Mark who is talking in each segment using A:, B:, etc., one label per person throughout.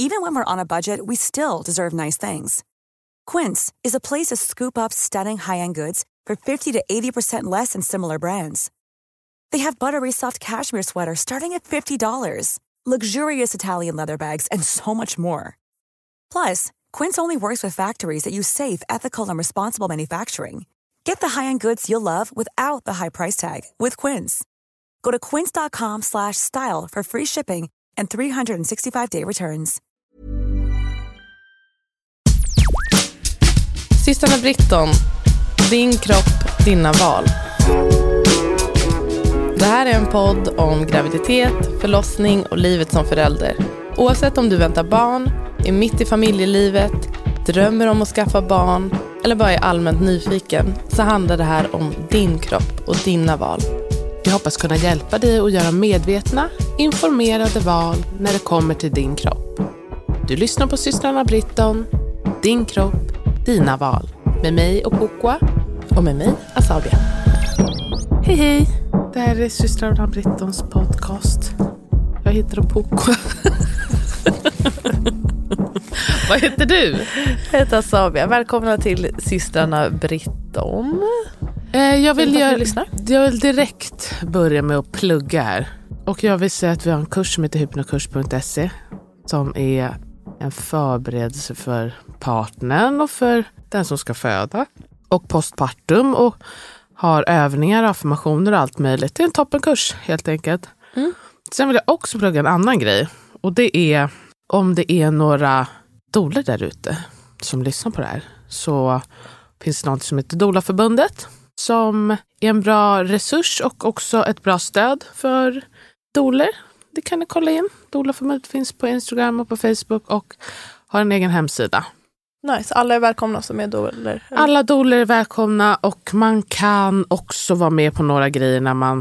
A: Even when we're on a budget, we still deserve nice things. Quince is a place to scoop up stunning high-end goods for 50 to 80% less than similar brands. They have buttery soft cashmere sweaters starting at $50, luxurious Italian leather bags, and so much more. Plus, Quince only works with factories that use safe, ethical, and responsible manufacturing. Get the high-end goods you'll love without the high price tag with Quince. Go to quince.com/style for free shipping and 365-day returns.
B: Systrarna Britton, din kropp, dina val. Det här är en podd om graviditet, förlossning och livet som förälder. Oavsett om du väntar barn, är mitt i familjelivet, drömmer om att skaffa barn eller bara är allmänt nyfiken, så handlar det här om din kropp och dina val.
C: Jag hoppas kunna hjälpa dig att göra medvetna, informerade val när det kommer till din kropp. Du lyssnar på Systrarna Britton, din kropp, dina val. Med mig och Pukwa.
B: Och med mig, Asabia.
C: Hej hej, det här är Systrarna Brittons podcast. Jag heter Pukwa. Vad heter du?
B: Jag heter Asabia. Välkomna till Systrarna Britton.
C: Jag vill direkt börja med att plugga här. Och jag vill säga att vi har en kurs som heter hypnokurs.se, som är en förberedelse för partnern och för den som ska föda. Och postpartum, och har övningar, affirmationer och allt möjligt. Det är en toppenkurs helt enkelt. Sen vill jag också plugga en annan grej. Och det är om det är några douler där ute som lyssnar på det här. Så finns det något som heter Doula-förbundet, som är en bra resurs och också ett bra stöd för douler. Det kan ni kolla in. Doula-förbundet finns på Instagram och på Facebook och har en egen hemsida.
B: Nice, alla är välkomna som är douler.
C: Alla douler är välkomna, och man kan också vara med på några grejer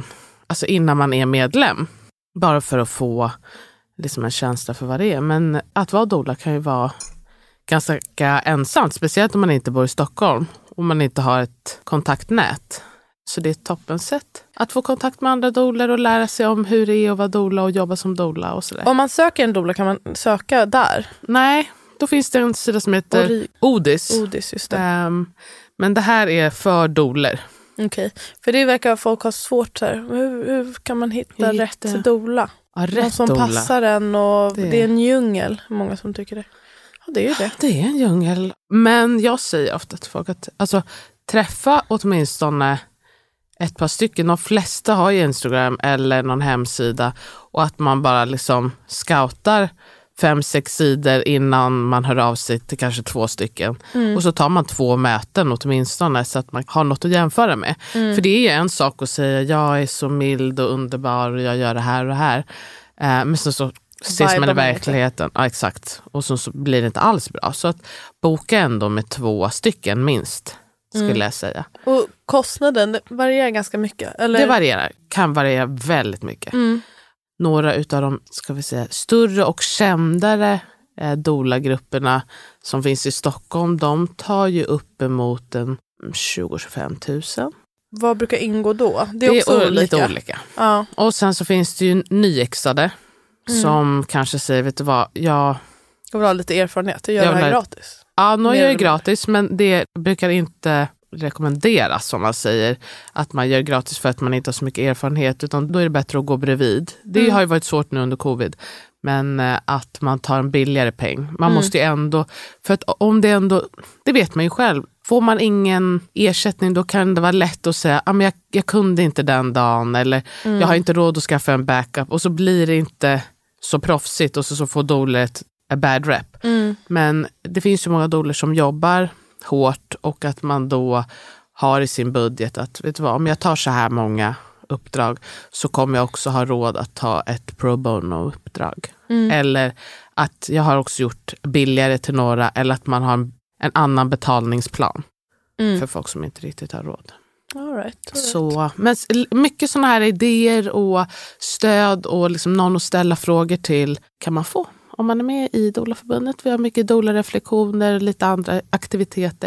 C: innan man är medlem. Bara för att få liksom en känsla för vad det är. Men att vara doula kan ju vara ganska ensamt, speciellt om man inte bor i Stockholm och man inte har ett kontaktnät. Så det är ett toppensätt att få kontakt med andra douler och lära sig om hur det är att vara doula och jobba som doula och sådär.
B: Om man söker en doula, kan man söka där?
C: Nej, då finns det en sida som heter Odys.
B: Odys, just det.
C: Men det här är för douler.
B: Okej, för det verkar folk ha svårt här. Hur kan man hitta rätt doula?
C: Ja, rätt
B: någon som
C: doula.
B: Passar en, och det är en djungel. Många som tycker det. Ja, det är ju det.
C: Det är en djungel. Men jag säger ofta till folk att träffa åtminstone ett par stycken. De flesta har ju Instagram eller någon hemsida, och att man bara liksom scoutar 5-6 sidor innan man hör av sig till kanske 2 stycken. Och så tar man 2 möten åtminstone, så att man har något att jämföra med. För det är ju en sak att säga jag är så mild och underbar och jag gör det här och det här. Men så ses man i verkligheten. Ja, exakt. Och så blir det inte alls bra. Så att boka ändå med 2 stycken minst, skulle jag säga.
B: Och kostnaden varierar ganska mycket? Eller?
C: Kan variera väldigt mycket. Några utav de, ska vi säga, större och kändare doula-grupperna som finns i Stockholm, de tar ju upp emot 20-25 000.
B: Vad brukar ingå då? Det är också
C: lite olika.
B: Ja.
C: Och sen så finns det ju nyexade som kanske säger, vet du vad, jag
B: vill ha lite erfarenhet. Jag gör det här gratis.
C: Ja, nu gör det gratis, men det brukar inte rekommenderas, som man säger, att man gör gratis för att man inte har så mycket erfarenhet, utan då är det bättre att gå bredvid. Det har ju varit svårt nu under covid, men att man tar en billigare peng. Man måste ju ändå, för att om det ändå, det vet man ju själv, får man ingen ersättning, då kan det vara lätt att säga men jag kunde inte den dagen, eller jag har inte råd att skaffa en backup, och så blir det inte så proffsigt, och så får doulet a bad rep. Men det finns ju många douler som jobbar hårt, och att man då har i sin budget att, vet du vad, om jag tar så här många uppdrag så kommer jag också ha råd att ta ett pro bono-uppdrag. Eller att jag har också gjort billigare till några, eller att man har en annan betalningsplan för folk som inte riktigt har råd.
B: All right.
C: Så, men mycket sådana här idéer och stöd och liksom någon att ställa frågor till kan man få om man är med i Doula-förbundet. Vi har mycket doula-reflektioner, lite andra aktiviteter.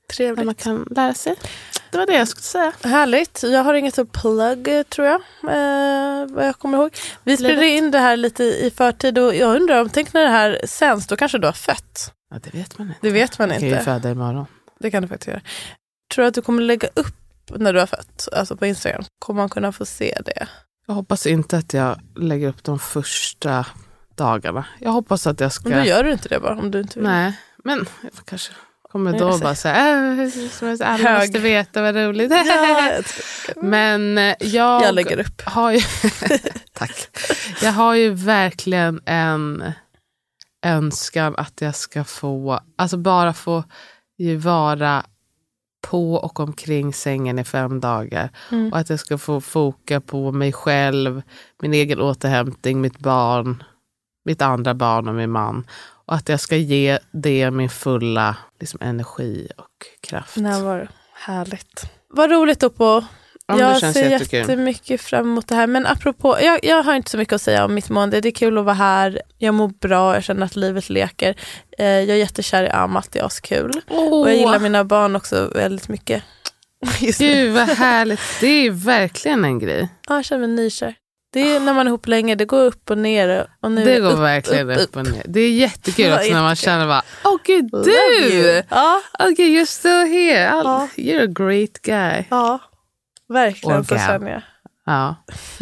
B: Trevligt.
C: man kan lära sig. Det var det jag skulle säga.
B: Härligt. Jag har inget att plugg, tror jag. Vad jag kommer ihåg. Vi spelade in det här lite i förtid och jag undrar tänk när det här sänds, då kanske du har fött.
C: Ja, det vet man inte.
B: Det vet man inte.
C: Jag kan ju föda imorgon.
B: Det kan du faktiskt göra. Tror du att du kommer lägga upp när du har fött? Alltså på Instagram. Kommer man kunna få se det?
C: Jag hoppas inte att jag lägger upp de första dagarna. Jag hoppas att jag ska...
B: Men då gör du inte det bara om du inte vill.
C: Nej, men jag kanske kommer då bara säga alla måste veta vad roligt.
B: Ja,
C: men jag
B: lägger upp.
C: Har ju tack. Jag har ju verkligen en önskan att jag ska få, alltså bara få ju vara på och omkring sängen i 5 dagar. Och att jag ska få foka på mig själv, min egen återhämtning, mitt barn, mitt andra barn och min man. Och att jag ska ge det min fulla liksom, energi och kraft.
B: Det var härligt. Vad roligt då på... Jag ser jättemycket fram emot det här. Men apropå, jag har inte så mycket att säga om mitt mående. Det är kul att vara här. Jag mår bra, jag känner att livet leker. Jag är jättekär i Amat, det är askul. Och jag gillar mina barn också väldigt mycket.
C: Gud vad härligt. Det är verkligen en grej.
B: Ja, jag känner mig nykär. Det är när man är ihop länge, det går upp och ner. Och nu
C: det går verkligen upp och ner. Det är jättekul också när man känner bara, gud du! Okay, you're still here. You're a great guy.
B: Ja, verkligen så känner jag.
C: Ja.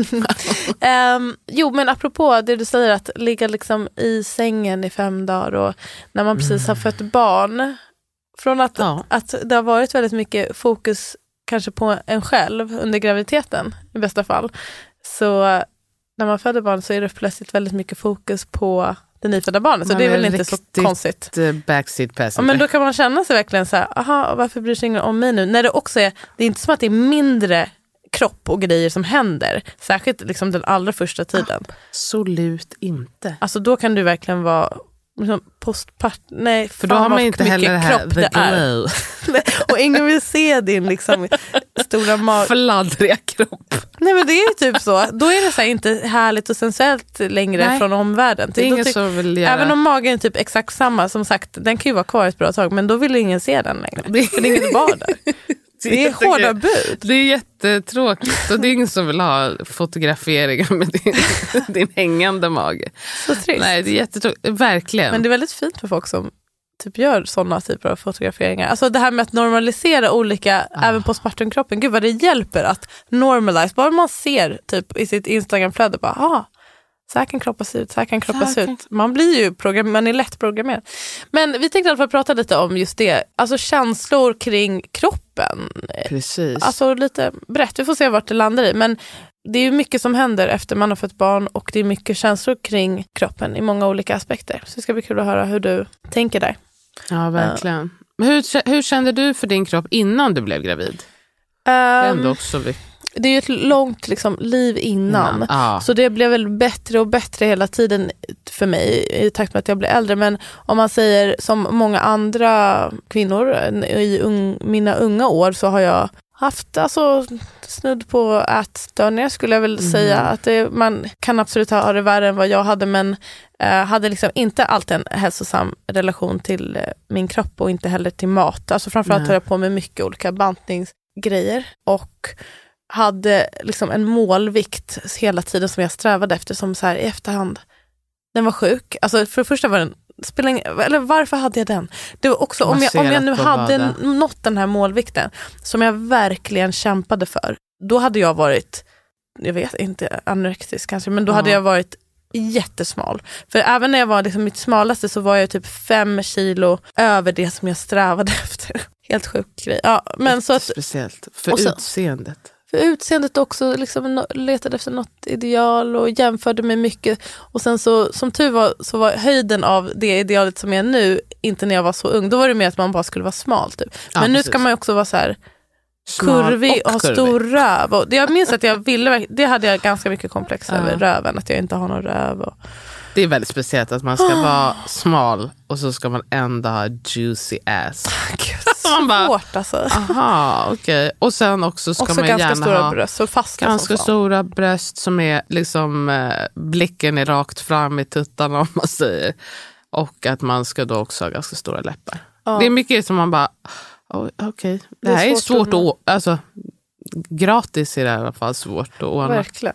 B: Jo, men apropå det du säger att ligga liksom i sängen i 5 dagar och när man precis har fött barn. Från att det har varit väldigt mycket fokus kanske på en själv under graviditeten i bästa fall. Så när man föder barn så är det plötsligt väldigt mycket fokus på det nyfödda barnet. Så det är väl inte så konstigt.
C: Backseat passenger.
B: Ja, men då kan man känna sig verkligen så här, varför bryr sig ingen om mig nu? När det också är, det är inte som att det är mindre kropp och grejer som händer. Särskilt liksom den allra första tiden.
C: Absolut inte.
B: Alltså då kan du verkligen vara nej,
C: för då har man inte heller det här the glow.
B: Och ingen vill se din liksom stora
C: fladdriga kropp.
B: Nej, men det är ju typ så. Då är det så här inte härligt och sensuellt längre från omvärlden.
C: Det är ingen som vill göra.
B: Även om magen är typ exakt samma, som sagt, den kan ju vara kvar ett bra tag, men då vill ingen se den längre. För det är inget bra där. Det är hårda bud.
C: Det är jättetråkigt och det är ingen som vill ha fotograferingar med din hängande mage.
B: Så trist.
C: Nej, det är jättetråkigt. Verkligen.
B: Men det är väldigt fint för folk som typ gör sådana typer av fotograferingar. Alltså det här med att normalisera olika, även på postpartumkroppen. Gud vad det hjälper att normalize. Bara man ser typ i sitt Instagramflöde bara, så här kan kroppen se ut, så här kan kroppen se ut. Man blir ju man är lätt programmerad. Men vi tänkte i alla fall prata lite om just det. Alltså känslor kring kroppen.
C: Precis.
B: Alltså lite brett, vi får se vart det landar i. Men det är ju mycket som händer efter man har fått barn och det är mycket känslor kring kroppen i många olika aspekter. Så det ska bli kul att höra hur du tänker där.
C: Ja, verkligen. Men hur kände du för din kropp innan du blev gravid? Ändå också
B: det är ju ett långt liksom, liv innan. Så det blev väl bättre och bättre hela tiden för mig i takt med att jag blev äldre. Men om man säger som många andra kvinnor i mina unga år så har jag haft snudd på ätstörningar skulle jag väl säga. Att man kan absolut ha det värre än vad jag hade, men hade liksom inte alltid en hälsosam relation till min kropp och inte heller till mat. Alltså framförallt höll jag på med mycket olika bantningsgrejer och hade liksom en målvikt hela tiden som jag strävade efter som så här i efterhand. Den var sjuk. Alltså för det första var den varför hade jag den? Det var också om jag nu hade nått den här målvikten som jag verkligen kämpade för. Då hade jag varit, jag vet inte, anorektisk kanske, men då hade jag varit jättesmal. För även när jag var liksom mitt smalaste så var jag typ 5 kilo över det som jag strävade efter. Helt sjuk grej. Ja, men så att,
C: speciellt för utseendet.
B: För utseendet också liksom letade efter något ideal och jämförde med mycket. Och sen så, som tur var, så var höjden av det idealet som jag är nu inte när jag var så ung. Då var det mer att man bara skulle vara smal typ. Men nu ska man ju också vara så här kurvig och ha stor röv. Och jag minns att det hade jag ganska mycket komplex över röven. Att jag inte har någon röv.
C: Det är väldigt speciellt att man ska vara smal och så ska man ändå ha juicy ass.
B: Man bara, svårt alltså.
C: Aha, okej. Och sen också ska man
B: ganska
C: gärna
B: stora
C: ha
B: bröst, så fast
C: ganska stora bröst som är liksom blicken är rakt fram i tuttarna om man säger. Och att man ska då också ha ganska stora läppar. Det är mycket som man bara, Okej. Det här är svårt att... Alltså, gratis är det i alla fall svårt att ordna.
B: Verkligen.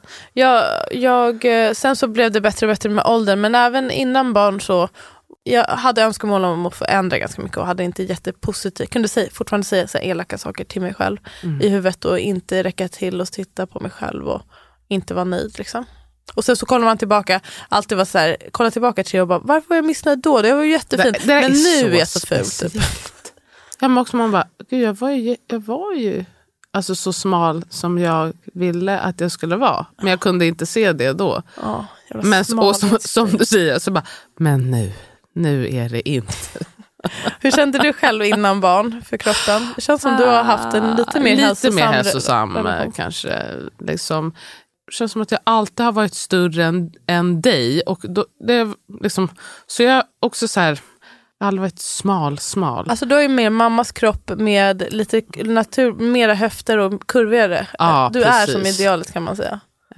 B: Sen så blev det bättre och bättre med åldern. Men även innan barn så... Jag hade önskemål om att få ändra ganska mycket och hade inte jättepositivt. Kunde fortfarande säga så här elaka saker till mig själv i huvudet och inte räcka till och titta på mig själv och inte vara nöjd liksom. Och sen så kollar man tillbaka, alltid var så här, kolla tillbaka till och bara, varför var jag missnöjd då? Det var ju jättefint. Men nu är jag så fult. Typ.
C: Ja, men också man bara, gud, jag var ju alltså så smal som jag ville att jag skulle vara. Men jag kunde inte se det då. Men som du säger, så bara, men nu är det inte.
B: Hur kände du själv innan barn för kroppen? Det känns som du har haft en lite mer hälsosam
C: kanske. Liksom, det känns som att jag alltid har varit större än dig. Och då, det, liksom, så jag också så här, jag har aldrig varit smal.
B: Alltså du är mer mammas kropp med lite mera höfter och kurvigare.
C: Ja,
B: du
C: precis.
B: Är som idealet kan man säga.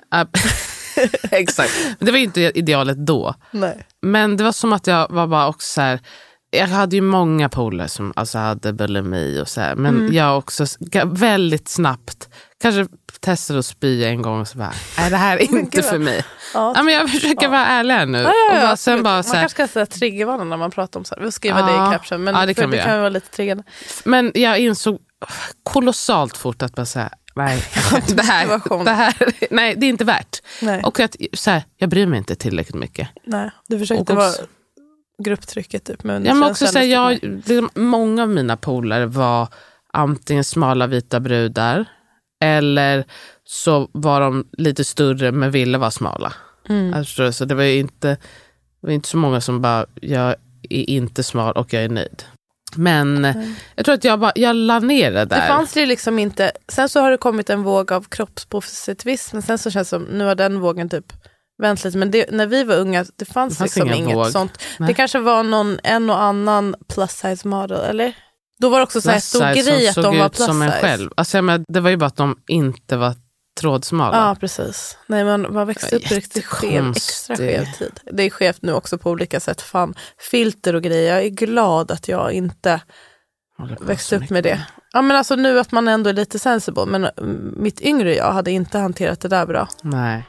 C: Exakt. Men det var inte idealet då.
B: Nej.
C: Men det var som att jag var bara också så här, jag hade ju många polare som alltså hade bulimi och så här, men jag också väldigt snabbt kanske testade att spy en gång och så bara, nej det här är inte för mig. Ja, men jag försöker vara ärlig här nu.
B: Och sen bara, man kanske ska säga triggervarning när man pratar om så här. Vi skriver det i caption, men det kan vara lite triggande.
C: Men jag insåg kolossalt fort att bara säga, nej, det här, nej, det är inte värt.
B: Nej.
C: Och att så här, jag bryr mig inte tillräckligt mycket.
B: Nej, du försökte vara grupptrycket typ. Men
C: ja, men också så här, många av mina polare var antingen smala vita brudar eller så var de lite större men ville vara smala. Alltså, så det var ju inte så många som bara, jag är inte smal och jag är nöjd. Men jag tror att jag la ner det där.
B: Det fanns det liksom inte. Sen så har det kommit en våg av kroppspositivism. Men sen så känns det som, nu har den vågen typ vänt lite. Men när vi var unga, det fanns liksom inget sånt. Nej. Det kanske var en och annan plus size model, eller? Då var det också så här stor grej att de var plus
C: som en
B: size.
C: Själv. Alltså, det var ju bara att de inte var trådsmala.
B: Ja, precis. Nej, man växte upp riktigt extra skev tid. Det är skevt nu också på olika sätt. Fan, filter och grejer. Jag är glad att jag inte växte upp med det. Ja, men alltså nu att man ändå är lite sensible. Men mitt yngre jag hade inte hanterat det där bra.
C: Nej.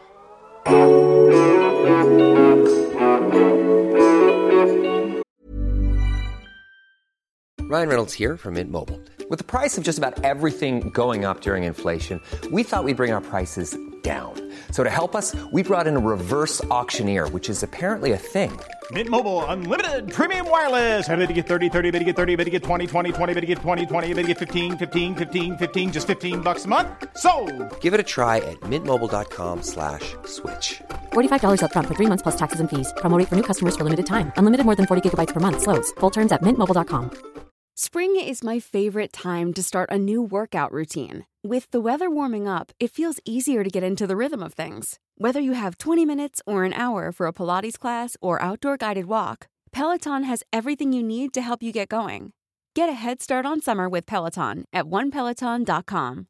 D: Ryan Reynolds here from Mint Mobile. With the price of just about everything going up during inflation, we thought we'd bring our prices down. So to help us, we brought in a reverse auctioneer, which is apparently a thing.
E: Mint Mobile Unlimited Premium Wireless. How to get 30, 30, bit to get 30, bit to get 20, 20, 20, bit to get 20, 20, bit to get 15, 15, 15, 15, just $15 a month? Sold!
D: Give it a try at mintmobile.com/switch.
F: $45 up front for 3 months plus taxes and fees. Promo rate for new customers for limited time. Unlimited more than 40 gigabytes per month. Slows full terms at mintmobile.com.
G: Spring is my favorite time to start a new workout routine. With the weather warming up, it feels easier to get into the rhythm of things. Whether you have 20 minutes or an hour for a Pilates class or outdoor guided walk, Peloton has everything you need to help you get going. Get a head start on summer with Peloton at onepeloton.com.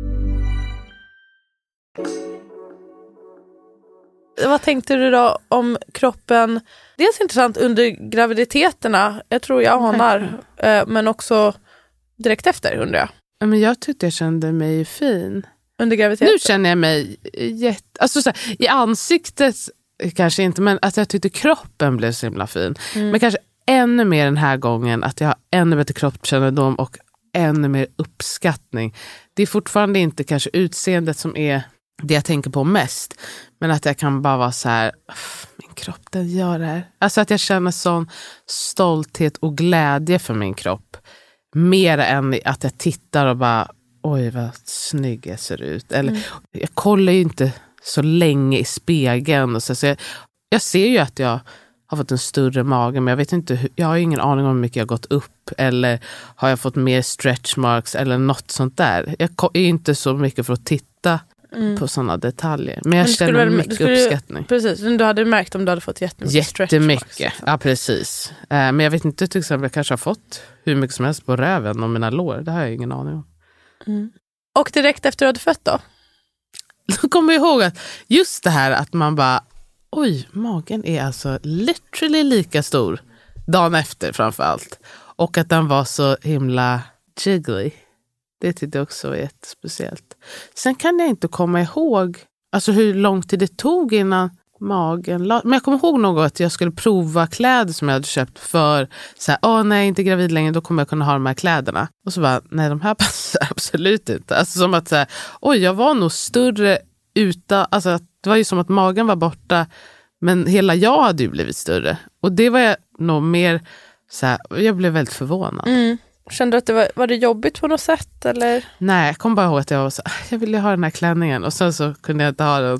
B: Vad tänkte du då om kroppen? Dels intressant under graviditeterna. Jag tror jag anar. Men också direkt efter, undrar jag.
C: Men jag tyckte jag kände mig fin.
B: Under graviditeten?
C: Nu känner jag mig alltså så här, i ansiktet kanske inte, men att jag tyckte kroppen blev så himla fin. Men kanske ännu mer den här gången att jag har ännu bättre kroppskännedom och ännu mer uppskattning. Det är fortfarande inte kanske utseendet som är det jag tänker på mest. Men att jag kan bara vara så här, min kropp, den gör det här. Alltså att jag känner sån stolthet och glädje för min kropp. Mer än att jag tittar och bara, oj vad snygg jag ser ut. Eller jag kollar ju inte så länge i spegeln. Och så jag ser ju att jag har fått en större mage, men jag vet inte, jag har ju ingen aning om hur mycket jag har gått upp. Eller har jag fått mer stretch marks eller något sånt där. Jag är inte så mycket för att titta på sådana detaljer. Men jag känner mycket uppskattning.
B: Precis, du hade märkt om du hade fått jättemycket stretch marks.
C: Ja, precis. Men jag vet inte, till exempel, jag kanske har fått hur mycket som helst på röven och mina lår. Det har jag ingen aning om.
B: Och direkt efter du hade fött då?
C: Då kommer jag ihåg att just det här att man bara, oj, magen är alltså literally lika stor dagen efter framförallt. Och att den var så himla jiggly. Det tyckte jag också var jättespeciellt. Sen kan jag inte komma ihåg alltså hur lång tid det tog innan magen men jag kommer ihåg något att jag skulle prova kläder som jag hade köpt för så här, när jag är inte gravid längre då kommer jag kunna ha de här kläderna. Och så bara, nej de här passar absolut inte. Alltså som att så här, jag var nog större alltså det var ju som att magen var borta men hela jag hade ju blivit större. Och det var jag nog mer så här, jag blev väldigt förvånad.
B: Kände du att det var det jobbigt på något sätt eller?
C: Nej, jag kom bara ihåg att jag var så jag ville ha den här klänningen och sen så kunde jag inte ha den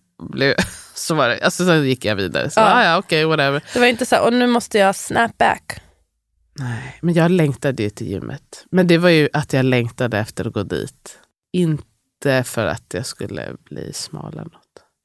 C: så var det, alltså sen gick jag vidare. Så okej, whatever.
B: Det var inte så och nu måste jag snap back.
C: Nej, men jag längtade ju till gymmet. Men det var ju att jag längtade efter att gå dit. Inte för att jag skulle bli smal eller något.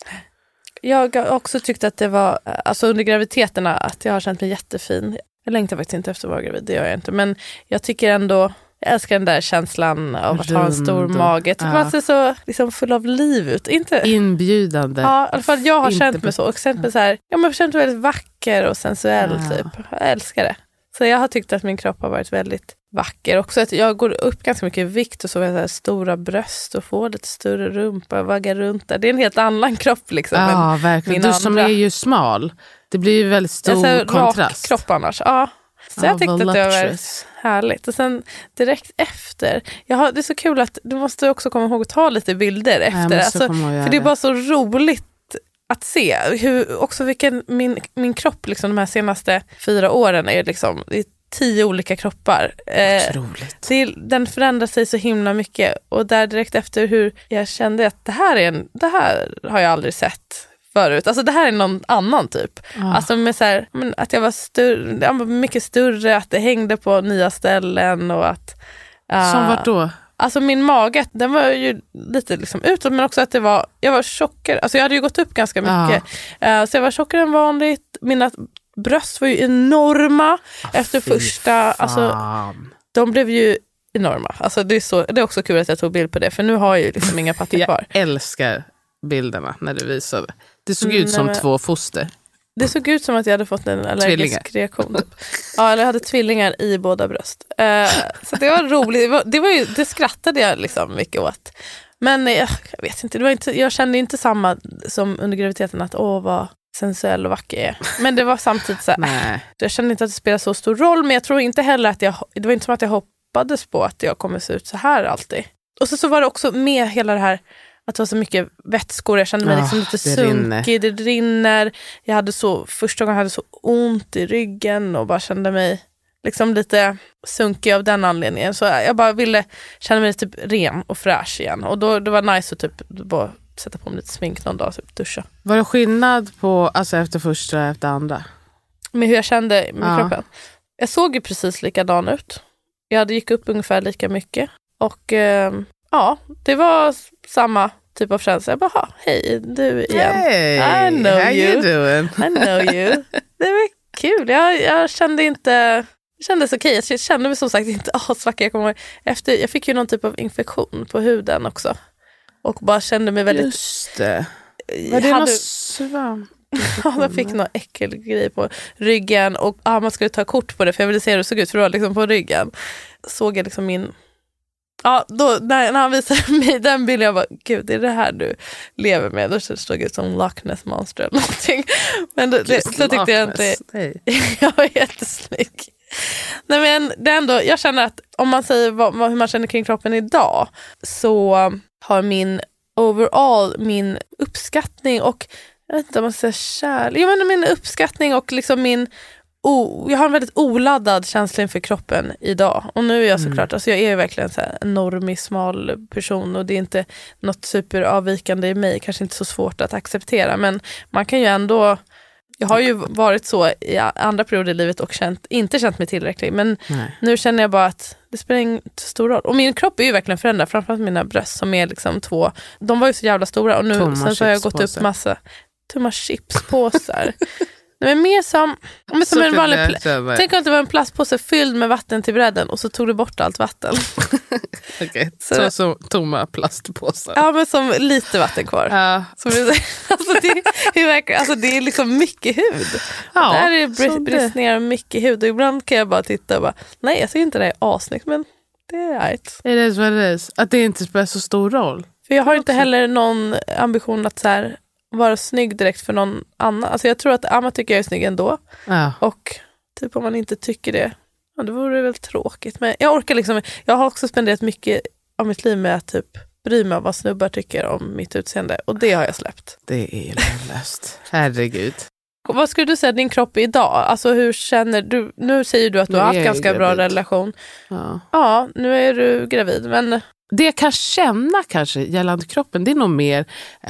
B: Jag har också tyckt att det var, alltså under graviditeterna, att jag har känt mig jättefin. Jag längtar faktiskt inte efter att vara gravid, det gör jag inte. Men jag tycker ändå, jag älskar den där känslan av att ha en stor mage. Typ man ser så liksom full av liv ut. Inte
C: inbjudande.
B: Ja, i alla fall jag har känt mig så. Och känt mig så här, jag har känt mig väldigt vacker och sensuell typ. Jag älskar det. Så jag har tyckt att min kropp har varit väldigt vacker. Också att jag går upp ganska mycket i vikt och så har jag så här stora bröst och får lite större rumpa och vaggar runt där. Det är en helt annan kropp liksom.
C: Ja, verkligen. Du som är ju smal. Det blir ju väldigt stor kontrast. Rak
B: kropp annars, ja. Så jag tyckte att det var härligt. Och sen direkt efter, det är så kul att du måste också komma ihåg att ta lite bilder efter. Alltså, för det är bara så roligt att se vilken min kropp liksom, de här senaste 4 åren är liksom, det är 10 olika kroppar. Den förändrar sig så himla mycket. Och där direkt efter hur jag kände att det här har jag aldrig sett förut. Alltså det här är någon annan typ. Alltså med så här, att jag var större, jag var mycket större, att det hängde på nya ställen och att
C: som vart då?
B: Alltså min mage, den var ju lite liksom utåt, men också att jag var tjockare. Alltså jag hade ju gått upp ganska mycket. Så jag var tjockare än vanligt. Mina bröst var ju enorma efter första, alltså de blev ju enorma. Alltså det är också kul att jag tog bild på det, för nu har jag ju liksom inga pattar kvar.
C: Jag älskar bilderna när du visade. Det såg ut som 2 foster.
B: Det såg ut som att jag hade fått en allergisk reaktion. Ja, eller jag hade tvillingar i båda bröst. Så det var roligt. Det skrattade jag liksom mycket åt. Men jag vet inte, jag kände inte samma som under graviditeten att vad sensuell och vacker är. Men det var samtidigt så här, jag kände inte att det spelade så stor roll, men jag tror inte heller att det var inte som att jag hoppades på att jag kommer se ut så här alltid. Och så var det också med hela det här att det var så mycket vätskor. Jag kände mig liksom lite sunkig. Det rinner. Första gången hade jag så ont i ryggen och bara kände mig liksom lite sunkig av den anledningen. Så jag bara ville känna mig typ ren och fräsch igen. Och då det var nice att typ bara sätta på mig lite smink någon dag och typ duscha.
C: Var det skillnad på alltså efter första och efter andra?
B: Med hur jag kände med kroppen? Jag såg ju precis likadan ut. Jag gick upp ungefär lika mycket. Och det var samma typ av känsla. Jag bara, hej, du igen.
C: Hey,
B: I know
C: how you doing?
B: I know you. Det var kul. Jag kände inte... Det kändes okej. Jag kände mig som sagt inte asvacker. Jag fick ju någon typ av infektion på huden också. Och bara kände mig väldigt...
C: Just det. Var det något svamp?
B: Ja, jag fick någon äckelgrej på ryggen. Och man skulle ta kort på det. För jag ville se hur det såg ut. För det var liksom på ryggen. Såg jag liksom min... Ja, då, när han visade mig den bilden, jag bara, gud, är det här du lever med? Då stod jag ut som Loch Ness Monster eller någonting. Men då tyckte jag inte... Jag var jättesnygg. Nej, men det är ändå, jag känner att om man säger hur man känner kring kroppen idag, så har min uppskattning och, jag vet inte om man säger kärlek, jag menar min uppskattning och liksom jag har en väldigt oladdad känsla inför kroppen idag. Och nu är jag såklart, alltså jag är verkligen så här en normig, smal person, och det är inte något superavvikande i mig, kanske inte så svårt att acceptera, men man kan ju ändå, jag har ju varit så i andra perioder i livet och inte känt mig tillräckligt, men nu känner jag bara att det spelar inte så stor roll. Och min kropp är ju verkligen förändrad, framförallt mina bröst som är liksom 2, de var ju så jävla stora, och nu sen så har jag gått upp massa tomma chipspåsar. Nej, men mer som en vanlig tänk att det var en plastpåse fylld med vatten till bredden, och så tog du bort allt vatten.
C: Okej, så tomma plastpåsar.
B: Ja, men som lite vatten kvar. Som det är liksom mycket hud. Ja, där är det bristningar mycket hud, och ibland kan jag bara titta och bara, nej, jag ser inte det är asnyggt, men det är right.
C: It is what it is. Att det inte spelar så stor roll.
B: För jag har inte heller någon ambition att så här, vara snygg direkt för någon annan. Alltså jag tror att Amma tycker jag är snygg ändå.
C: Ja.
B: Och typ om man inte tycker det, ja, då vore det väl tråkigt. Men jag orkar liksom, jag har också spenderat mycket av mitt liv med att typ bry mig av vad snubbar tycker om mitt utseende. Och det har jag släppt.
C: Det är löst. Herregud.
B: Vad skulle du säga din kropp är idag? Alltså hur känner du? Nu säger du att du har haft ganska bra relation. Ja, nu är du gravid. Men
C: det jag kan känna kanske gällande kroppen, det är nog mer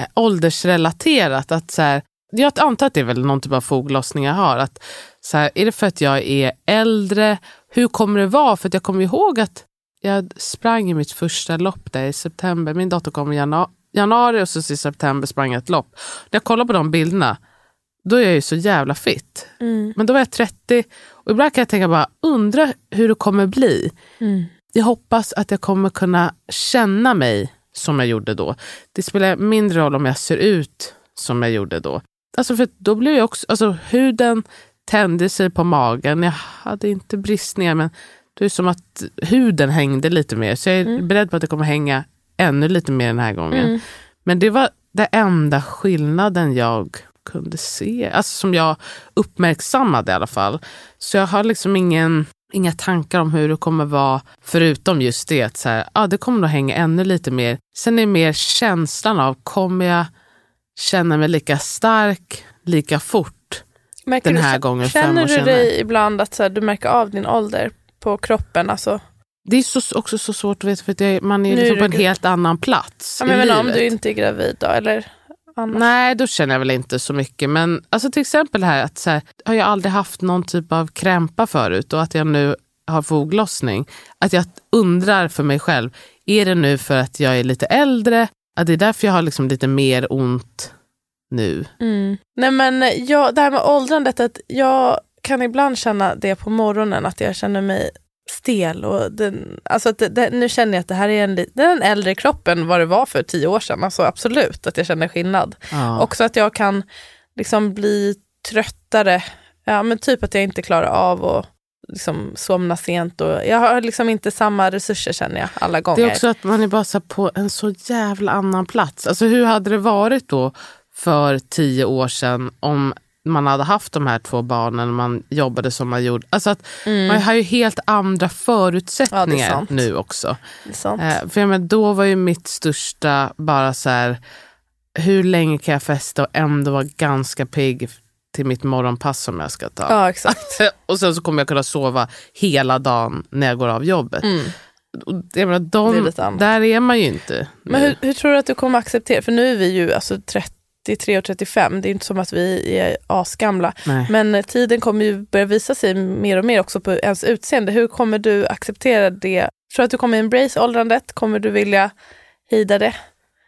C: åldersrelaterat. Att så här, jag antar att det är väl någon typ av foglossning jag har. Att, så här, är det för att jag är äldre? Hur kommer det vara? För att jag kommer ihåg att jag sprang i mitt första lopp där i september. Min dotter kom i januari och så i september sprang jag ett lopp. När jag kollar på de bilderna, då är jag ju så jävla fit. Men då var jag 30 och ibland kan jag tänka bara, undra hur det kommer bli. Jag hoppas att jag kommer kunna känna mig som jag gjorde då. Det spelar mindre roll om jag ser ut som jag gjorde då. Alltså för då blev jag också, alltså huden tände sig på magen. Jag hade inte bristningar, men det är som att huden hängde lite mer. Så jag är beredd på att det kommer hänga ännu lite mer den här gången. Men det var det enda skillnaden jag kunde se. Alltså som jag uppmärksammade i alla fall. Så jag har liksom inga tankar om hur det kommer vara, förutom just det att så här, det kommer nog hänga ännu lite mer. Sen är det mer känslan av, kommer jag känna mig lika stark, lika fort den här gången 5 år senare?
B: Känner du dig ibland att så här, du märker av din ålder på kroppen? Alltså?
C: Det är också så svårt att veta, för att man är liksom på en helt annan plats i
B: men
C: livet.
B: Om du inte är gravid då, eller annars?
C: Nej, då känner jag väl inte så mycket. Men alltså till exempel här, att så här, har jag aldrig haft någon typ av krämpa förut och att jag nu har foglossning. Att jag undrar för mig själv, är det nu för att jag är lite äldre? Att det är därför jag har liksom lite mer ont nu.
B: Nej men det här med åldrandet, att jag kan ibland känna det på morgonen, att jag känner mig stel och alltså att nu känner jag att det här är en äldre kropp än vad det var för 10 år sedan. Alltså absolut att jag känner skillnad. Också att jag kan liksom bli tröttare. Ja, men typ att jag inte klarar av att liksom somna sent, och jag har liksom inte samma resurser, känner jag, alla gånger.
C: Det är också att man är bara så på en så jävla annan plats. Alltså hur hade det varit då för 10 år sedan om man hade haft de här 2 barnen, man jobbade som man gjorde. Alltså att man har ju helt andra förutsättningar nu också.
B: Det är sant.
C: För jag menar, då var ju mitt största bara så här, hur länge kan jag festa och ändå vara ganska pigg till mitt morgonpass som jag ska ta.
B: Ja, exakt.
C: Och sen så kommer jag kunna sova hela dagen när jag går av jobbet. Och jag menar, där är man ju inte.
B: Men hur tror du att du kommer acceptera? För nu är vi ju alltså 33 och 35. Det är inte som att vi är asgamla.
C: Nej.
B: Men tiden kommer ju börja visa sig mer och mer också på ens utseende. Hur kommer du acceptera det? Tror du att du kommer embrace åldrandet? Kommer du vilja hejda det?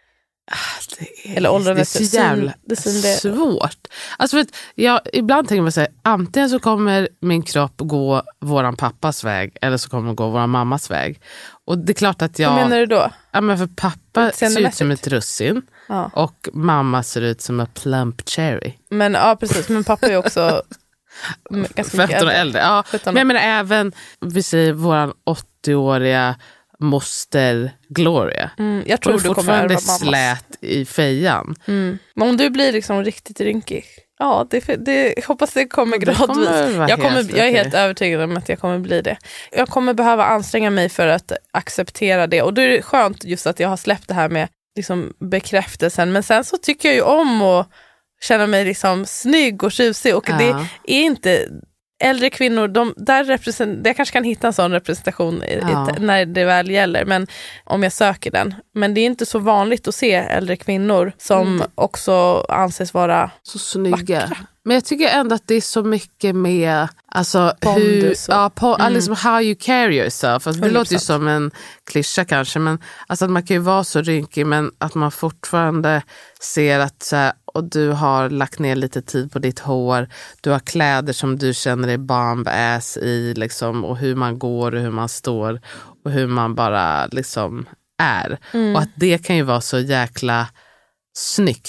B: Eller åldrandet?
C: Det är så jävla svårt. Alltså för att ibland tänker man så här, antingen så kommer min kropp gå våran pappas väg, eller så kommer den gå våran mammas väg. Och det är klart att jag...
B: Vad menar du då?
C: Ja, men för pappa ser ut som ett russin.
B: Ja.
C: Och mamma ser ut som en plump cherry.
B: Men ja, precis. Men pappa är också ganska mycket
C: 15 år äldre. Ja.
B: 17.
C: Men jag menar även, vi säger våran 80-åriga moster Gloria.
B: Jag tror du kommer ärva mammas.
C: Slät i fejan.
B: Men om du blir liksom riktigt rynkig. Ja, det hoppas det kommer gradvis. Jag är helt övertygad om att jag kommer bli det. Jag kommer behöva anstränga mig för att acceptera det. Och då är det skönt just att jag har släppt det här med liksom bekräftelsen. Men sen så tycker jag ju om att känna mig liksom snygg och tjusig. Och det är inte... Äldre kvinnor, jag kanske kan hitta en sån representation när det väl gäller, men om jag söker den. Men det är inte så vanligt att se äldre kvinnor som också anses vara
C: så snygga.
B: Vackra.
C: Men jag tycker ändå att det är så mycket med alltså, liksom how you carry yourself. Alltså, det
B: 100%.
C: låter ju som en klyscha kanske, men alltså, att man kan ju vara så rynkig, men att man fortfarande ser att så här, och du har lagt ner lite tid på ditt hår, du har kläder som du känner dig bomb-ass i liksom, och hur man går och hur man står och hur man bara liksom är. Och att det kan ju vara så jäkla snyggt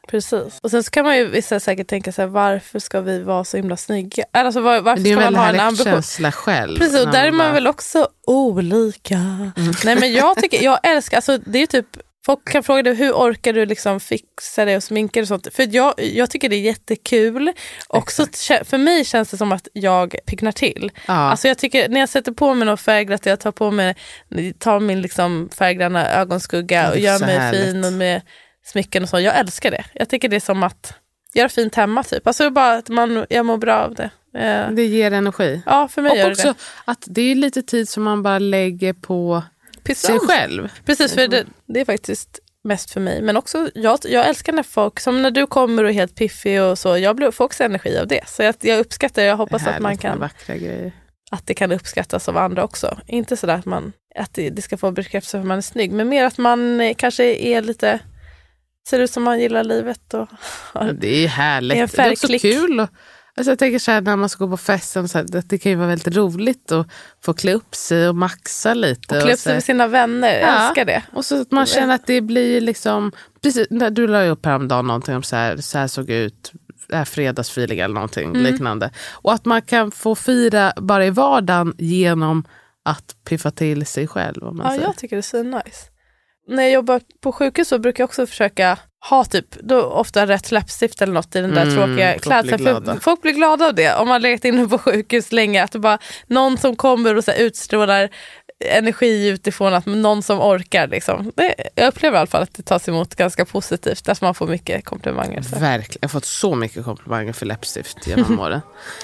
B: Precis. Och sen så kan man ju vissa säkert tänka sig, varför ska vi vara så himla snygga? Alltså varför
C: det är
B: ska man ha en
C: en
B: ambition?
C: känsla själv.
B: Precis, och där är man väl också olika. Nej, men jag älskar, alltså det är ju typ, folk kan fråga dig, hur orkar du liksom fixa det och sminka och sånt? För jag tycker det är jättekul. Och så, för mig känns det som att jag picknar till.
C: Ja.
B: Alltså jag tycker, när jag sätter på mig något färgglatt, jag tar min liksom färggranna ögonskugga och gör mig fin och med smycken och så. Jag älskar det. Jag tycker det är som att göra fint hemma typ. Alltså bara att jag mår bra av det.
C: Det ger energi.
B: Ja, för mig
C: och
B: gör
C: också
B: det.
C: att det är lite tid som man bara lägger på sig själv.
B: Precis, för det är faktiskt mest för mig. Men också, jag älskar när folk, som när du kommer och är helt piffig och så, jag får också energi av det. Så jag uppskattar, jag hoppas att man kan,
C: vackra grejer.
B: Att det kan uppskattas av andra också. Inte sådär att det ska få bekräftelse för att man är snygg, men mer att man kanske är lite, ser ut som man gillar livet. Och
C: det är härligt. Det är också kul. Alltså jag tänker så här, när man ska gå på festen, så här, att det kan ju vara väldigt roligt att få klä upp sig och maxa lite.
B: Och klä upp sig med sina vänner, jag älskar det.
C: Och så att man känner att det blir liksom, precis, du la ju upp häromdagen någonting om så här såg ut fredagsfeeling eller någonting liknande. Och att man kan få fira bara i vardagen genom att piffa till sig själv. Om man säger.
B: Jag tycker det är så nice. När jag jobbar på sjukhus så brukar jag också försöka ha typ, då ofta rätt läppstift eller något i den där tråkiga klädseln. Folk blir glada av det. Om man legat inne på sjukhus länge, att det bara någon som kommer och så utstrålar energi utifrån, att någon som orkar liksom. Jag upplever i alla fall att det tas emot ganska positivt, att man får mycket komplimanger. Så.
C: Verkligen, jag har fått så mycket komplimanger för läppstift genom åren.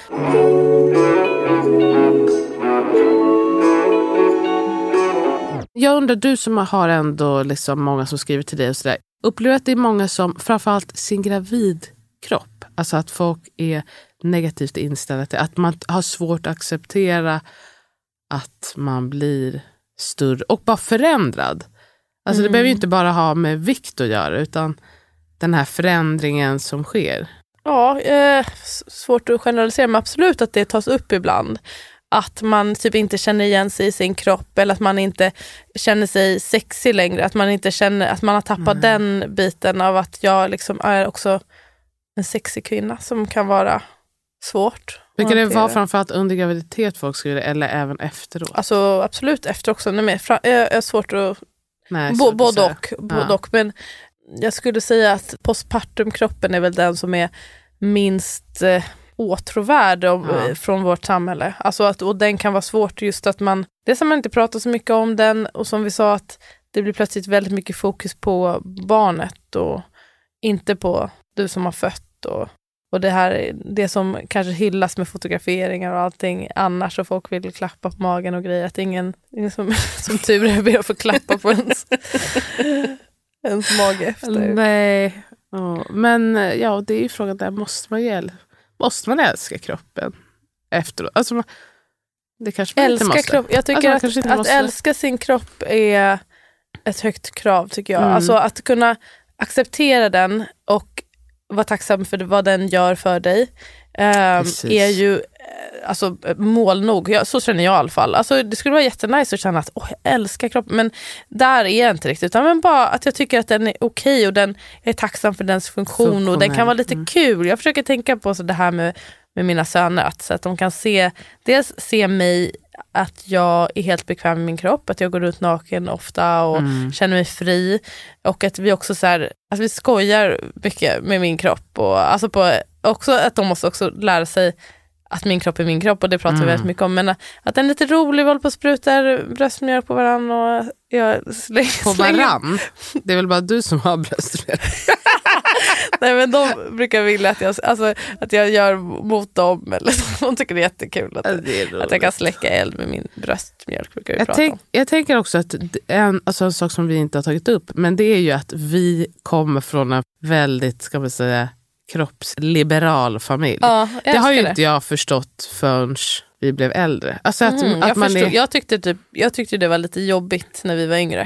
C: Jag undrar, du som har ändå liksom många som skriver till dig och sådär, upplever att det är många som, framförallt sin gravidkropp, alltså att folk är negativt inställda till, att man har svårt att acceptera att man blir större och bara förändrad. Alltså det behöver ju inte bara ha med vikt att göra, utan den här förändringen som sker.
B: Ja, svårt att generalisera, men absolut att det tas upp ibland. Att man typ inte känner igen sig i sin kropp, eller att man inte känner sig sexig längre. Att man inte känner att man har tappat den biten av att jag liksom är också en sexig kvinna, som kan vara svårt.
C: Brukar det vara framförallt under graviditet folk skriver, eller även efteråt?
B: Alltså absolut efter också. Jag är svårt att... Både och. Men jag skulle säga att postpartumkroppen är väl den som är minst åtråvärd från vårt samhälle. Alltså och den kan vara svårt, just att det som man inte pratar så mycket om den, och som vi sa, att det blir plötsligt väldigt mycket fokus på barnet och inte på du som har fött, och det som kanske hyllas med fotograferingar och allting annars, och folk vill klappa på magen och grejer, att ingen som tur är ber att få klappa på ens mage efter.
C: Nej. Men ja, det är ju frågan där, måste man älska kroppen efteråt? Alltså det kanske man inte måste.
B: Kropp. Jag tycker att älska sin kropp är ett högt krav, tycker jag. Alltså att kunna acceptera den och vara tacksam för vad den gör för dig är ju alltså mål nog. Så känner jag i alla fall. Alltså det skulle vara jättenice att känna att jag älskar kroppen, men där är jag inte riktigt, utan men bara att jag tycker att den är okej, och jag är tacksam för dens funktion och den kan vara lite kul. Jag försöker tänka på så det här med mina söner, så att de kan se mig, att jag är helt bekväm med min kropp, att jag går ut naken ofta och känner mig fri, och att vi också så här, att vi skojar mycket med min kropp, och alltså också att de måste också lära sig att min kropp är min kropp, och det pratar vi väldigt mycket om, men att den är lite rolig, vi håller på och sprutar bröstmjölk på varann, och jag slänger
C: varann? Det är väl bara du som har bröstmjölk?
B: Nej, men de brukar vilja att jag gör mot dem, eller så. De tycker det är jättekul att jag kan släcka eld med min bröstmjölk, brukar vi prata om.
C: Jag tänker också att en sak som vi inte har tagit upp, men det är ju att vi kommer från en väldigt, ska man säga, kroppsliberal familj. Ja, det har ju inte jag förstått förrän vi blev äldre. Alltså att man
B: jag tyckte det var lite jobbigt när vi var yngre.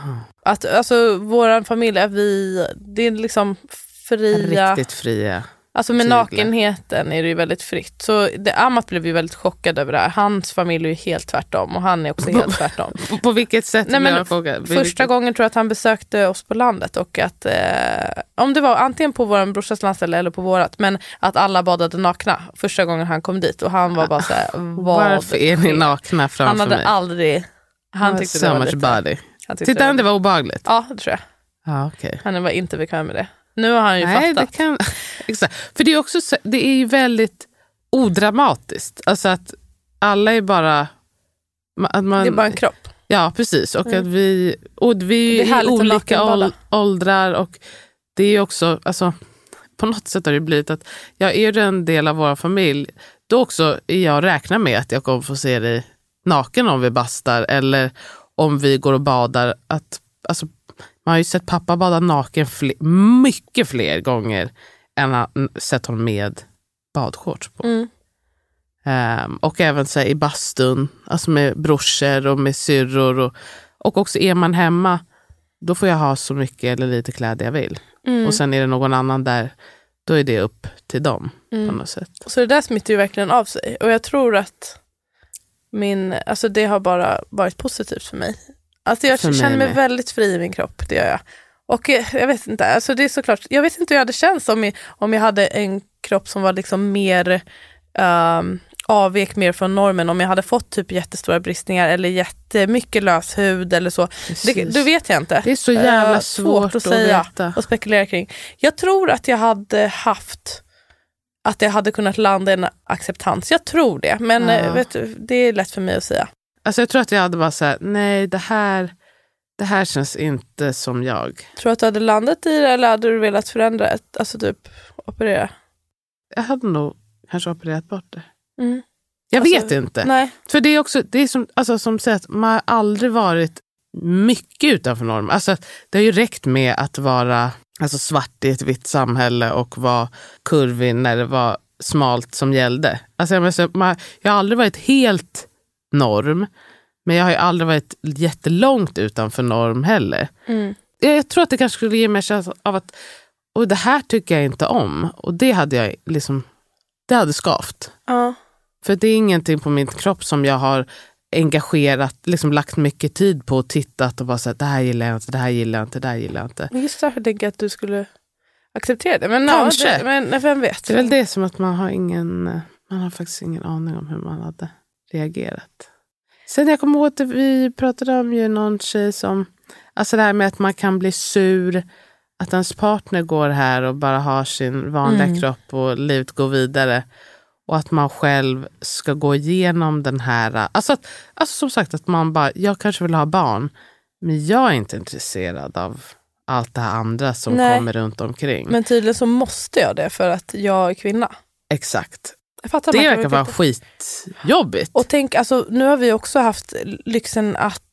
B: Att alltså våran familj, det är liksom fria.
C: Riktigt fria.
B: Alltså med
C: tygla.
B: nakenheten är det ju väldigt fritt. Så Amat blev ju väldigt chockad över det här. Hans familj är ju helt tvärtom och han är också helt tvärtom.
C: På vilket sätt?
B: Nej, men första gången tror jag att han besökte oss på landet och att om det var antingen på vår brorsas landställe eller på vårat, men att alla badade nakna första gången han kom dit och han var bara så här,
C: varför är ni nakna framför
B: han hade
C: mig?
B: aldrig, han tyckte
C: so
B: det var
C: much
B: lite,
C: body.
B: Titta
C: han det var obehagligt?
B: Ja, det tror jag.
C: Ja, okay.
B: Han var inte bekväm med det. Nu har han ju fattat.
C: Exakt. För det är också det är ju väldigt odramatiskt. Alltså att alla är bara att man,
B: det är bara en kropp.
C: Ja, precis. Och att vi är i olika åldrar och det är också, alltså på något sätt har det blivit att jag är en del av vår familj. Då också jag räknar med att jag kommer få se dig naken om vi bastar eller om vi går och badar. Alltså, man har ju sett pappa bada naken mycket fler gånger än att sett honom med badshorts på. Och även så här, i bastun, alltså med brorsor och med syrror och också är man hemma, då får jag ha så mycket eller lite kläder jag vill. Och sen är det någon annan där, då är det upp till dem på något sätt.
B: Så det där smittar ju verkligen av sig och jag tror att alltså det har bara varit positivt för mig. Alltså jag känner mig väldigt fri i min kropp, det gör jag. Och jag vet inte, alltså det är såklart, jag vet inte hur jag hade känts om jag hade en kropp som var liksom mer avvek mer från normen, om jag hade fått typ jättestora bristningar eller jättemycket lös hud eller så. Det vet jag inte.
C: Det är så jävla svårt att säga veta.
B: Och spekulera kring. Jag tror att jag hade kunnat landa i en acceptans. Jag tror det, men vet du, det är lätt för mig att säga.
C: Alltså jag tror att jag hade bara sagt nej, det här känns inte som jag.
B: Tror du att du hade landat i det eller hade du velat förändra det? Alltså typ operera?
C: Jag hade nog kanske opererat bort det. Jag vet inte.
B: Nej.
C: För det är också, det är som, alltså, som sagt, man har aldrig varit mycket utanför norm. Alltså det har ju räckt med att vara alltså, svart i ett vitt samhälle och vara kurvig när det var smalt som gällde. Alltså jag har aldrig varit helt norm, men jag har ju aldrig varit jättelångt utanför norm heller. Jag tror att det kanske skulle ge mig känslan av att och det här tycker jag inte om. Och det hade jag liksom, det hade skavt. För det är ingenting på min kropp som jag har engagerat, liksom lagt mycket tid på och tittat och bara sagt det här gillar jag inte, det här gillar jag inte, det här gillar jag inte.
B: Just därför tänker jag att du skulle acceptera det. Men
C: kanske.
B: Men vem vet?
C: Det är väl det som att man har faktiskt ingen aning om hur man hade reagerat. Sen jag kommer ihåg att vi pratade om ju någon tjej som, alltså det här med att man kan bli sur, att ens partner går här och bara har sin vanliga kropp och livet går vidare. Och att man själv ska gå igenom den här, alltså som sagt att man bara, jag kanske vill ha barn, men jag är inte intresserad av allt det här andra som kommer runt omkring.
B: Men tydligen så måste jag det för att jag är kvinna.
C: Exakt.
B: Det
C: verkar vara skitjobbigt.
B: Och tänk, alltså nu har vi också haft lyxen att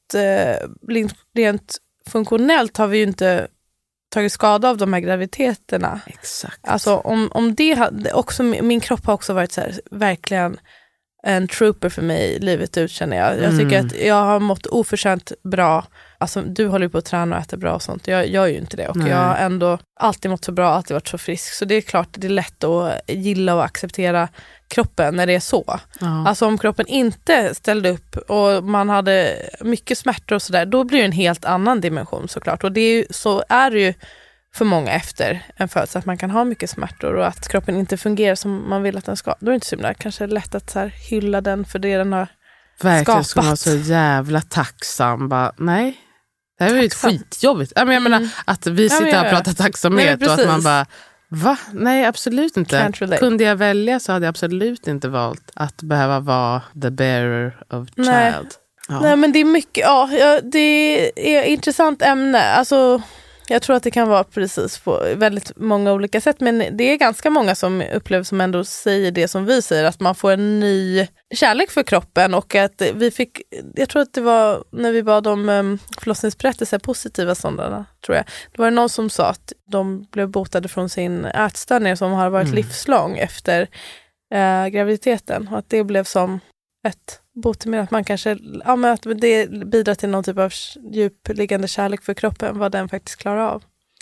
B: rent funktionellt har vi ju inte tagit skada av de här graviditeterna.
C: Exakt.
B: Alltså om det hade också, min kropp har också varit så här, verkligen en trooper för mig livet ut, känner jag. Jag tycker att jag har mått oförtjänt bra. Alltså du håller ju på att träna och äta bra och sånt. Jag gör ju inte det. Och jag har ändå alltid mått så bra, alltid varit så frisk. Så det är klart det är lätt att gilla och acceptera kroppen när det är så. Alltså om kroppen inte ställde upp och man hade mycket smärtor och sådär, då blir det en helt annan dimension såklart. Och det är ju, så är det ju för många efter en födsel, att man kan ha mycket smärtor och att kroppen inte fungerar som man vill att den ska. Då är det inte så himla, kanske lätt att så här hylla den för det den har
C: verkligen
B: skapat.
C: Ska man vara så jävla tacksam. Bara, nej, det här är ju skitjobbigt. Jag menar att vi sitter här och pratar tacksamhet och att man bara, va? Nej, absolut inte. Kunde jag välja så hade jag absolut inte valt att behöva vara the bearer of child.
B: Nej, men det är mycket, det är ett intressant ämne. Alltså jag tror att det kan vara precis på väldigt många olika sätt, men det är ganska många som upplever, som ändå säger det som vi säger, att man får en ny kärlek för kroppen och att vi fick, jag tror att det var när vi bad om förlossningsberättelser, positiva sådana, tror jag. Det var någon som sa att de blev botade från sin ätstörning som har varit livslång efter graviditeten och att det blev som ett botemedel, att man kanske, att det bidrar till någon typ av djupliggande kärlek för kroppen, vad den faktiskt klarar av.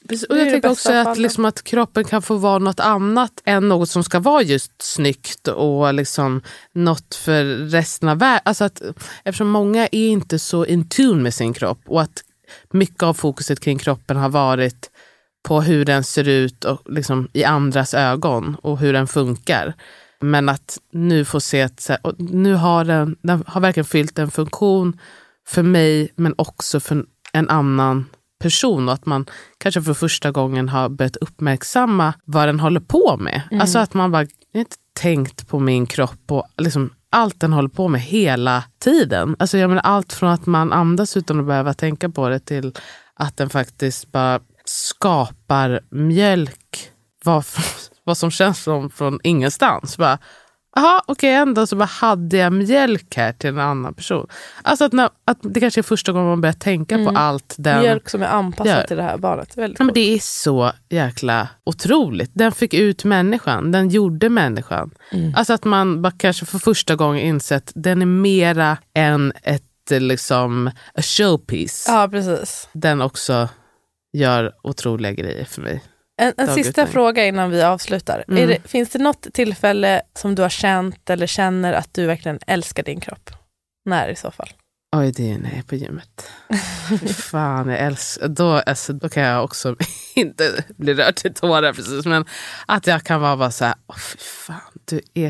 C: Och jag tänker också att, liksom, att kroppen kan få vara något annat än något som ska vara just snyggt och liksom något för resten av världen. Alltså att, eftersom många är inte så in tune med sin kropp och att mycket av fokuset kring kroppen har varit på hur den ser ut och liksom i andras ögon och hur den funkar. Men att nu få se att och nu har den har verkligen fyllt en funktion för mig men också för en annan person och att man kanske för första gången har börjat uppmärksamma vad den håller på med. Alltså att man bara inte tänkt på min kropp och liksom allt den håller på med hela tiden. Alltså jag menar allt från att man andas utan att behöva tänka på det till att den faktiskt bara skapar mjölk. Vad som känns som från ingenstans. Bara, aha, okej, ändå så bara hade jag mjölk här till en annan person. Alltså att det kanske är första gången man börjar tänka på allt den
B: mjölk som är anpassad till det här barnet. Väldigt
C: men det är så jäkla otroligt. Den fick ut människan. Den gjorde människan. Alltså att man bara kanske för första gången insett den är mera än ett liksom a showpiece.
B: Ja, precis.
C: Den också gör otroliga grejer för mig.
B: En sista fråga innan vi avslutar. Finns det något tillfälle som du har känt eller känner att du verkligen älskar din kropp? När i så fall?
C: Oj, det är när jag är på gymmet. Fan, jag älskar. Då kan jag också inte bli rörd till tårar precis. Men att jag kan vara bara så här, fy fan, du är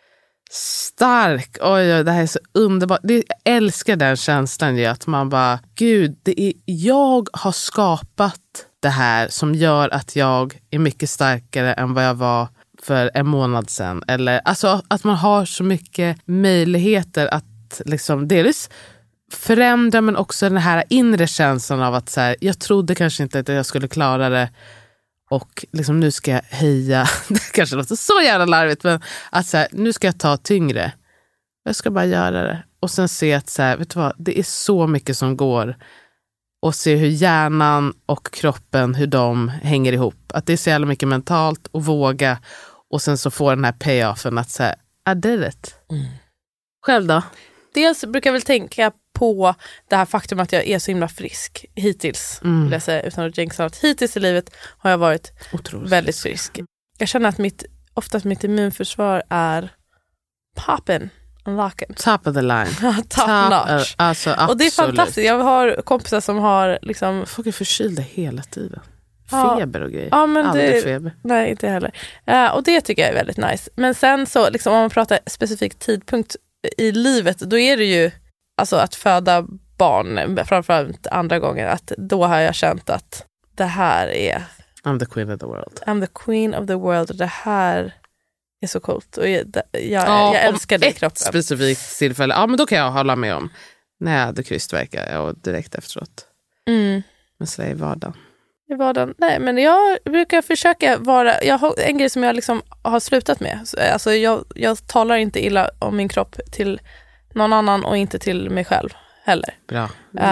C: stark. Oj, det här är så underbart. Jag älskar den känslan ju, att man bara, gud, jag har skapat det här som gör att jag är mycket starkare än vad jag var för en månad sedan. Eller alltså att man har så mycket möjligheter att liksom dels förändra, men också den här inre känslan av att så här, jag trodde kanske inte att jag skulle klara det och liksom nu ska jag höja, det kanske låter så jävla larvigt, men att så här, nu ska jag ta tyngre. Jag ska bara göra det. Och sen se att så här, vet du vad, det är så mycket som går. Och se hur hjärnan och kroppen, hur de hänger ihop. Att det är så jävla mycket mentalt och våga. Och sen så får den här payoffen att säga, I did it. Själv då?
B: Dels brukar jag väl tänka på det här faktum att jag är så himla frisk hittills. Vill jag säga, utan att jinxa något. Hittills i livet har jag varit otroligt väldigt frisk. Jag känner att oftast mitt immunförsvar är poppin'.
C: Top of the line.
B: Top notch.
C: Alltså,
B: och det är fantastiskt. Jag har kompisar som har liksom...
C: Folk är förkylda hela tiden. Feber och grejer.
B: Ja, men
C: aldrig feber.
B: Nej, inte heller. Och det tycker jag är väldigt nice. Men sen så, liksom, om man pratar specifik tidpunkt i livet, då är det ju alltså att föda barn, framförallt andra gånger, att då har jag känt att det här är...
C: I'm the queen of the world.
B: I'm the queen of the world. Det här är så coolt. Och jag älskar det i kroppen.
C: Specifikt tillfälle. Ja, men då kan jag hålla med om. När jag hade krystvärkar och direkt efteråt. Men så i vardagen.
B: I vardagen? Nej, men jag brukar försöka vara... Jag har en grej som jag liksom har slutat med. Alltså jag talar inte illa om min kropp till någon annan och inte till mig själv heller.
C: Bra.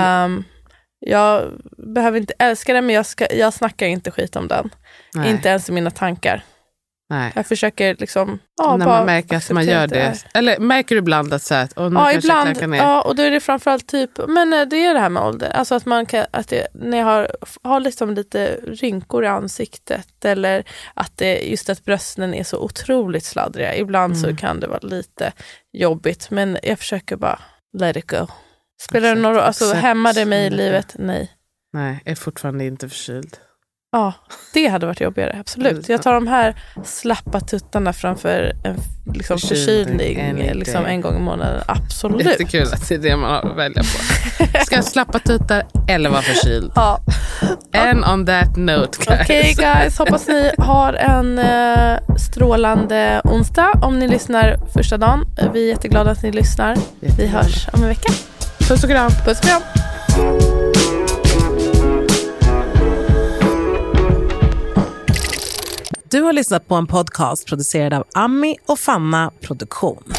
B: Jag behöver inte älska den, men jag snackar inte skit om den. Nej. Inte ens i mina tankar.
C: Nej.
B: Jag försöker liksom...
C: när man märker att man gör det. Eller märker du ibland att så här,
B: ibland. Ja, och då är det framförallt typ... Men det är det här med ålder. Alltså att man kan... när jag har liksom lite rynkor i ansiktet. Eller att just att brösten är så otroligt sladdriga. Ibland så kan det vara lite jobbigt. Men jag försöker bara let it go. Spelar det någon roll? Alltså hämmar det mig i livet? Nej.
C: Nej, jag är fortfarande inte förkyld.
B: Ja, det hade varit jobbigare, absolut. Jag tar de här slappa tuttarna framför en liksom förkylning liksom en gång i månaden, absolut.
C: Jättekul att det är det man har att välja på. Ska jag slappa tuttar eller vara förkyld?
B: Ja.
C: And on that note, guys.
B: Okej, guys, hoppas ni har en strålande onsdag om ni lyssnar första dagen. Vi är jätteglada att ni lyssnar. Vi hörs om en vecka.
C: Puss och kram.
B: Puss och kram.
H: Du har lyssnat på en podcast producerad av Ami och Fanna Produktion.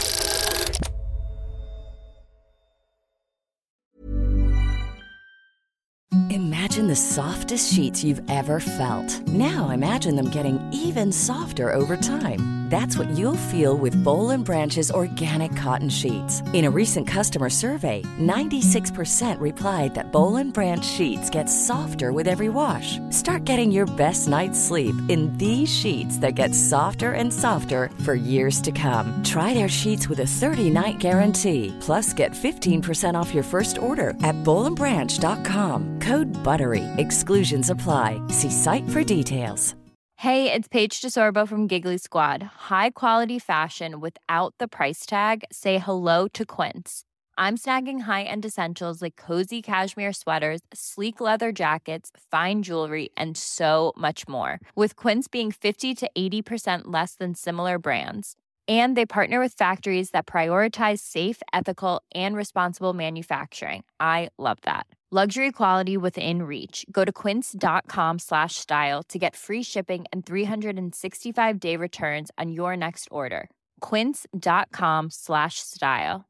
I: Imagine the softest sheets you've ever felt. Now imagine them getting even softer over time. That's what you'll feel with Boll & Branch's organic cotton sheets. In a recent customer survey, 96% replied that Boll & Branch sheets get softer with every wash. Start getting your best night's sleep in these sheets that get softer and softer for years to come. Try their sheets with a 30-night guarantee. Plus, get 15% off your first order at bollandbranch.com. Code BUTTERY. Exclusions apply. See site for details.
J: Hey, it's Paige DeSorbo from Giggly Squad. High quality fashion without the price tag. Say hello to Quince. I'm snagging high-end essentials like cozy cashmere sweaters, sleek leather jackets, fine jewelry, and so much more. With Quince being 50 to 80% less than similar brands. And they partner with factories that prioritize safe, ethical, and responsible manufacturing. I love that. Luxury quality within reach. Go to quince.com/style to get free shipping and 365-day returns on your next order. Quince.com/style.